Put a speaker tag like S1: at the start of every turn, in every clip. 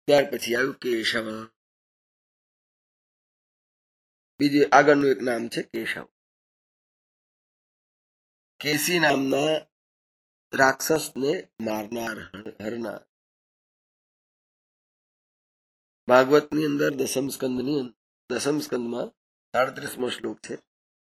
S1: ત્યાર પછી આવ્યું કેશવ. બીજું આગળનું એક નામ છે કેશવ. કેસી નામના રાક્ષસને મારનાર, હરનાર. ભાગવતની અંદર દસમ સ્કંદમાં 37મો શ્લોક છે.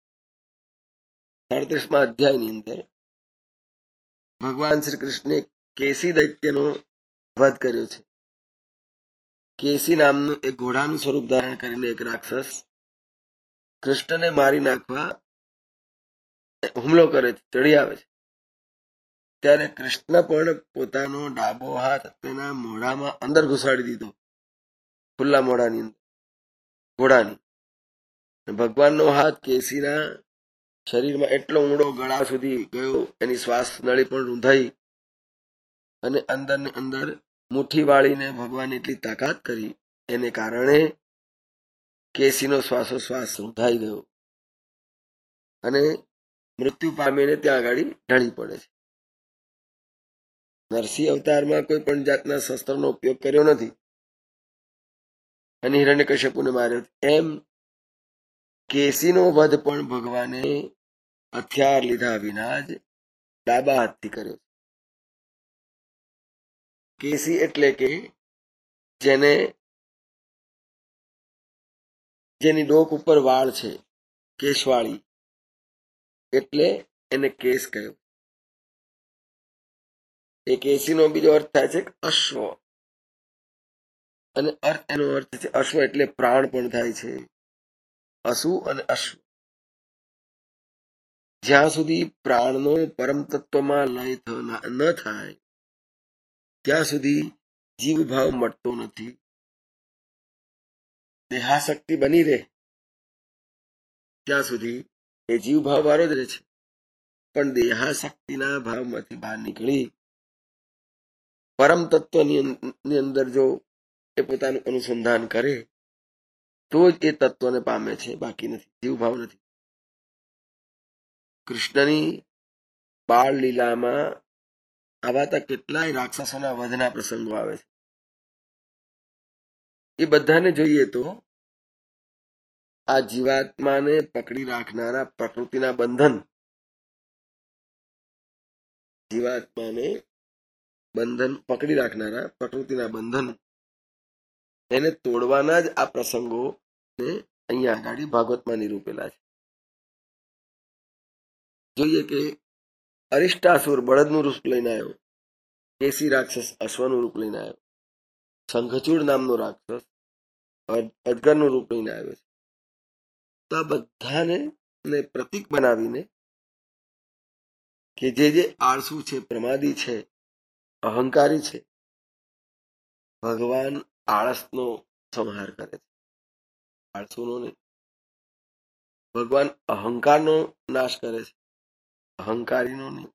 S1: 37મા અધ્યાયની અંદર ભગવાન શ્રી કૃષ્ણે કેસી દૈત્યનો વધ કર્યો છે. કેસી નામનું એક ઘોડાનું સ્વરૂપ ધારણ કરીને એક રાક્ષસ કૃષ્ણને મારી નાખવા હુમલો કરે છે, ચડી આવે છે. ત્યારે કૃષ્ણ પણ પોતાનો ડાબો હાથ તેના મોઢામાં અંદર ઘુસાડી દીધો, ખુલ્લા મોઢાની અંદર ઘોડાની. ભગવાનનો હાથ કેસીના શરીરમાં એટલો ઊંડો ગળા સુધી ગયો, એની શ્વાસ નળી પણ રૂંધાઈ અને અંદર ને અંદર મુઠ્ઠી વાળીને ભગવાન એટલી તાકાત કરી, એને કારણે કેસીનો શ્વાસોશ્વાસ રૂંધાઈ ગયો અને મૃત્યુ પામીને ત્યાં આગળ ઢળી પડે છે. નરસિંહ અવતારમાં કોઈ પણ જાતના શસ્ત્રનો ઉપયોગ કર્યો નથી અને હિરણ્યકશ્યપુને માર્યો. એમ કેસીનો વધ પણ ભગવાને હથિયાર લીધા વિના જ ડાબા હાથથી કર્યો. કેસી એટલે કે જેની ડોક ઉપર વાળ છે, કેશવાળી, એટલે એને કેસ કહ્યો. એ કેસીનો બીજો અર્થ થાય છે અશ્વ, અને એનો અર્થ છે અશ્વ એટલે પ્રાણ પણ થાય છે. અસુ અને અશ્વ. જ્યાં સુધી પ્રાણનો પરમ તત્વમાં લય ન થાય ત્યાં સુધી જીવભાવ મળતો નથી. દેહાશક્તિ બની રહે ત્યાં સુધી એ જીવભાવ વાળો જ રહે છે. પણ દેહાશક્તિના ભાવમાંથી બહાર નીકળી પરમ તત્વની અંદર જો એ પોતાનું અનુસંધાન કરે તો જ એ તત્વને પામે છે, બાકી નથી, જીવભાવ નથી. કૃષ્ણની બાળ લીલામાં આવા કેટલાય રાક્ષસોના વધના પ્રસંગો આવે છે. એ બધાને જોઈએ તો આ જીવાત્માને પકડી રાખનારા પ્રકૃતિના બંધન, જીવાત્માને પકડી રાખનારા પ્રકૃતિના બંધન, એને તોડવાના જ આ પ્રસંગોને અહીંયા આગળ ભાગવતમાં નિરૂપેલા છે. જોઈએ કે અરિષ્ટાસુર બળદનું રૂપ લઈને આવ્યો, કેસી રાક્ષસ અશ્વનું રૂપ લઈને આવ્યો, શંખચૂડ નામનો રાક્ષસ અજગરનું રૂપ લઈને આવ્યો છે. તો આ બધાને પ્રતીક બનાવીને કે જે આળસુ છે, પ્રમાદી છે, અહંકારી છે, ભગવાન આળસનો સંહાર કરે છે. આળસુનો નહીં, ભગવાન અહંકારનો નાશ કરે છે, અહંકારીનો નહીં.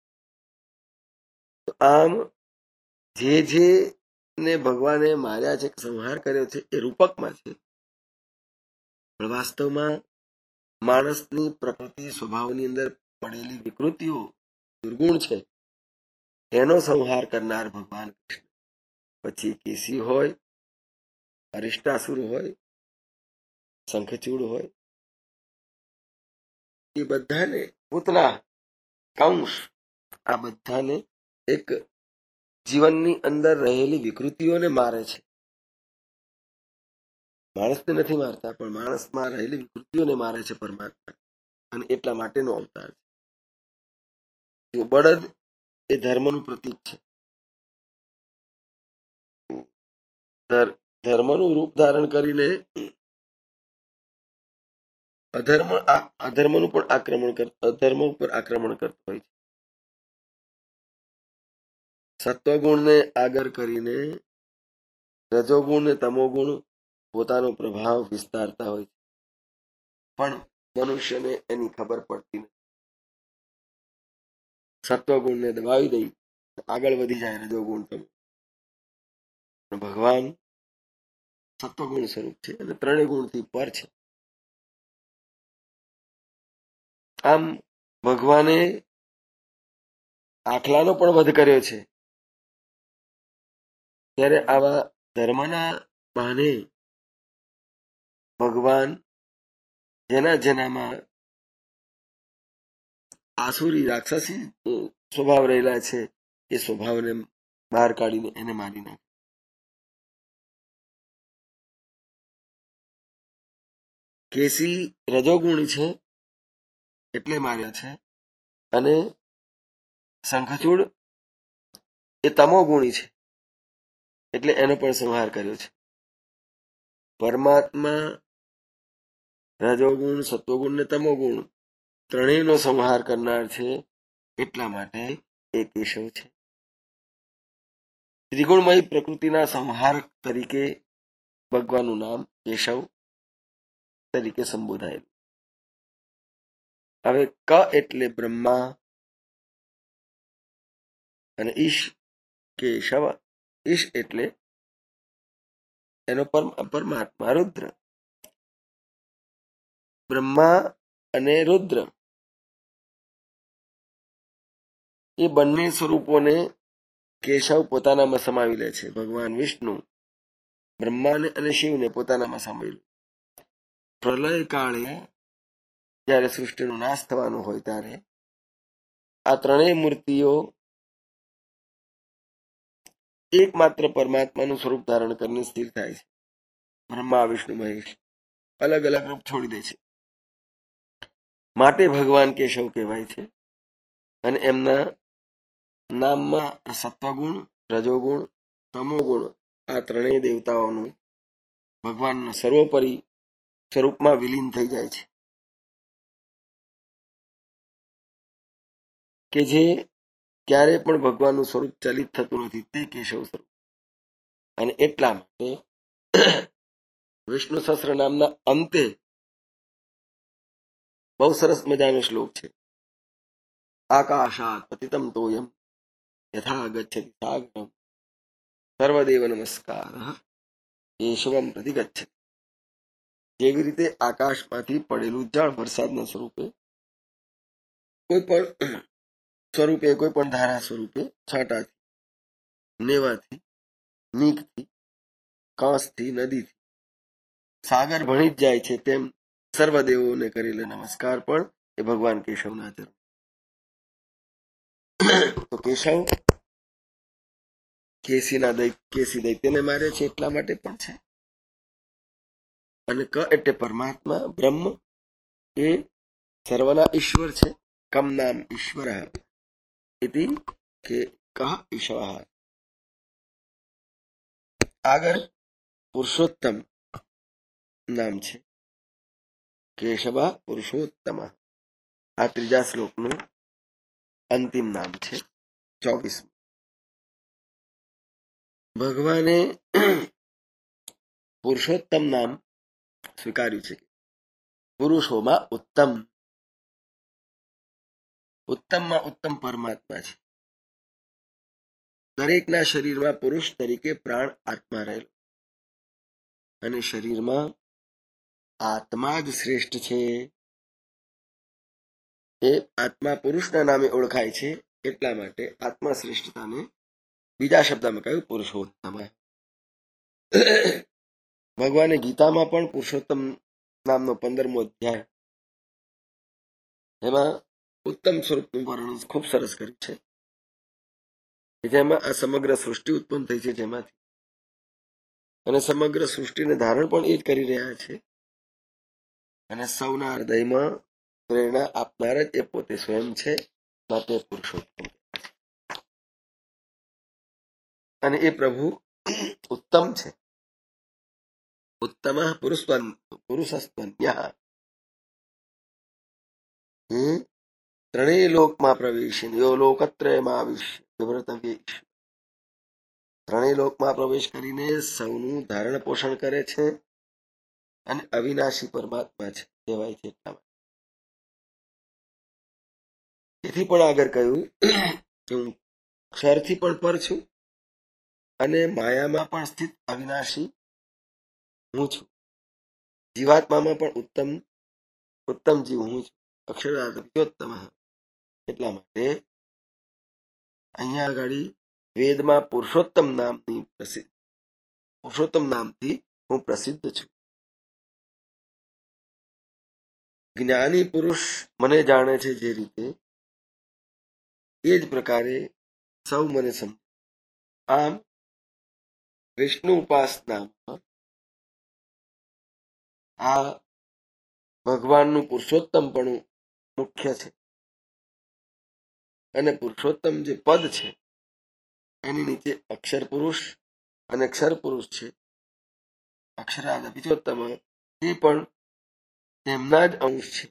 S1: તો આમ જે ને ભગવાને માર્યા છે, સંહાર કર્યો છે, એ રૂપકમાં છે. પણ વાસ્તવમાં માણસની પ્રકૃતિ સ્વભાવની અંદર પડેલી વિકૃતિઓ, દુર્ગુણ છે, એનો સંહાર કરનાર ભગવાન કૃષ્ણ. પછી કેસી હોય, અરિષ્ટાસુર હોય, શંખચૂડ હોય, એ બધાને પૂતના, કંસ, આ બધાને એક જીવનની અંદર રહેલી વિકૃતિઓને મારે છે. માણસને નથી મારતા, પણ માણસમાં રહેલી વિકૃતિઓને મારે છે પરમાત્મા, અને એટલા માટેનો અવતાર છે. બળદ એ ધર્મનું પ્રતીક છે. ધર્મનું રૂપ ધારણ કરીને અધર્મ ઉપર આક્રમણ કરતો હોય છે. સત્વગુણને આગળ કરીને રજોગુણ ને તમોગુણ પોતાનો પ્રભાવ વિસ્તારતા હોય છે, પણ મનુષ્યને એની ખબર પડતી નથી. સત્વગુણને દબાવી દઈ આગળ વધી જાય રજોગુણ, તમો. ભગવાન સત્વગુણ સ્વરૂપ છે અને ત્રણેય ગુણથી પર છે. આમ ભગવાને આખલાનો પણ વધ કર્યો છે. ત્યારે આવા ધર્મના બહાને ભગવાન જેના જેનામાં આસુરી રાક્ષસી સ્વભાવ રહેલા છે એ સ્વભાવને બહાર કાઢીને એને મારી નાખે. કેસી રજોગુણી છે એટલે માર્યા છે, અને શંખચૂડ એ તમોગુણી છે એટલે એનો પણ સંહાર કર્યો છે. પરમાત્મા રજોગુણ, સત્વગુણ ને તમોગુણ ત્રણેયનો સંહાર કરનાર છે, એટલા માટે એ કેશવ છે. ત્રિગુણમય પ્રકૃતિના સંહાર તરીકે ભગવાનનું નામ કેશવ તરીકે સંબોધાયેલું. હવે ક એટલે બ્રહ્મા અને ઈશ કેશવ. ઈશ એટલે એનો પરમાત્મા રુદ્ર. બ્રહ્મા અને રુદ્ર એ બંને સ્વરૂપોને કેશવ પોતાનામાં સમાવી લે છે. ભગવાન વિષ્ણુ બ્રહ્માને અને શિવને પોતાનામાં સમાવી લે. પ્રલય કાળે જ્યારે સૃષ્ટિનો નાશ થવાનો હોય ત્યારે આ ત્રણેય મૂર્તિઓ એકમાત્ર પરમાત્માનું સ્વરૂપ ધારણ કરીને સ્થિર થાય છે. બ્રહ્મા, વિષ્ણુ, મહેશ અલગ અલગ રૂપ છોડી દે છે. માટે ભગવાન કેશવ કહેવાય છે. અને એમના નામમાં સત્વગુણ, રજોગુણ, તમોગુણ આ ત્રણેય દેવતાઓનું ભગવાનના સર્વોપરી સ્વરૂપમાં વિલીન થઈ જાય છે, કે જે ક્યારે પણ ભગવાનનું સ્વરૂપ ચલિત થતું નથી, તે કેશવ સ્વરૂપ. અને એટલા માટે વિષ્ણુ સહસ્ર નામના અંતે બહુ સરસ મજાનો શ્લોક છે. આકાશાત પતિતમ તોયમ યથા ગચ્છતિ સાગરમ સર્વદેવ નમસ્કાર કેશવમ પ્રતિ ગચ્છતિ. જેવી રીતે આકાશમાંથી પડેલું જળ વરસાદના સ્વરૂપે કોઈ પણ સ્વરૂપે, કોઈ પણ ધારા સ્વરૂપે, છાંટાથી, નેવાથી, નીકથી, કાંસથી, નદીથી સાગર ભણી જ જાય છે, તેમ સર્વદેવોને કરેલા નમસ્કાર પણ એ ભગવાન કેશવના ચરણ. તો કેશવ કેસી દૈત્યને મારે છે એટલા માટે પણ છે. અને ક એટલે પરમાત્મા બ્રહ્મ એ સર્વના ઈશ્વર છે. કમ નામ ઈશ્વર ઇતિ કે કહ ઈશ્વર. આગળ પુરુષોત્તમ નામ છે. કેશવ પુરુષોત્તમ આ ત્રીજા શ્લોકનું અંતિમ નામ છે. 24. ભગવાને પુરુષોત્તમ નામ સ્વીકાર્યું છે. પુરુષોમાં ઉત્તમ, ઉત્તમમાં ઉત્તમ પરમાત્મા છે. દરેકના શરીરમાં પુરુષ તરીકે પ્રાણ આત્મા રહેલો, અને શરીરમાં આત્મા જ શ્રેષ્ઠ છે. એ આત્મા પુરુષના નામે ઓળખાય છે, એટલા માટે આત્મા શ્રેષ્ઠતાને બીજા શબ્દમાં કહ્યું પુરુષોત્તમ. ભગવાને ગીતામાં પણ પુરુષોત્તમ નામનો 15મો અધ્યાય એમાં ઉત્તમ સ્વરૂપનું વર્ણન ખૂબ સરસ કર્યું છે. જેમાં આ સમગ્ર સૃષ્ટિ ઉત્પન્ન થઈ છે, જેમાંથી અને સમગ્ર સૃષ્ટિને ધારણ પણ એ જ કરી રહ્યા છે. અને સૌના હૃદયમાં પ્રેરણા આપનાર જ એ પોતે સ્વયં છે, માટે પુરુષોત્તમ. અને એ પ્રભુ ઉત્તમ છે. ઉત્તમ પુરુષસ્ત્વન્ય. ત્રણેય લોકમાં પ્રવેશી યો લોકત્રયમાં આવિષ્ય. ત્રણેય લોકમાં પ્રવેશ કરીને સૌનું ધારણ પોષણ કરે છે, અને અવિનાશી પરમાત્મા છે કહેવાય છે. એટલા માટે તેથી પણ આગળ કહ્યું કે હું ક્ષરથી પણ પર છું, અને માયામાં પણ સ્થિત અવિનાશી હું છું. જીવાત્મામાં પણ ઉત્તમ જીવ હું છું. અક્ષરાર્થોત્તમ. એટલા માટે અહીંયા આગળ વેદમાં પુરુષોત્તમ નામની પુરુષોત્તમ નામથી હું પ્રસિદ્ધ છું. જ્ઞાની પુરુષ મને જાણે છે જે રીતે, એ જ પ્રકારે સૌ મને સમજે. આમ વિષ્ણુ ઉપાસનામાં આ ભગવાનનું પુરુષોત્તમપણું મુખ્ય છે. અને પુરુષોત્તમ જે પદ છે એની નીચે અક્ષર પુરુષ અને અક્ષર પુરુષ છે. અક્ષરાદ પુરુષોત્તમ એ પણ તેમના જ અંશ છે.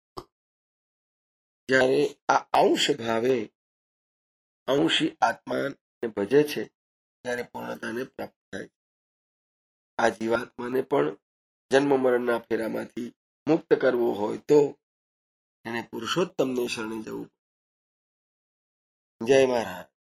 S1: જ્યારે આ અંશ ભાવે અંશી આત્માને ભજે છે ત્યારે પૂર્ણતાને પ્રાપ્ત થાય છે. આ જીવાત્માને પણ જન્મ મરણના ફેરામાંથી મુક્ત કરવો હોય તો એને પુરુષોત્તમને શરણે જવું. જય મહારાજ.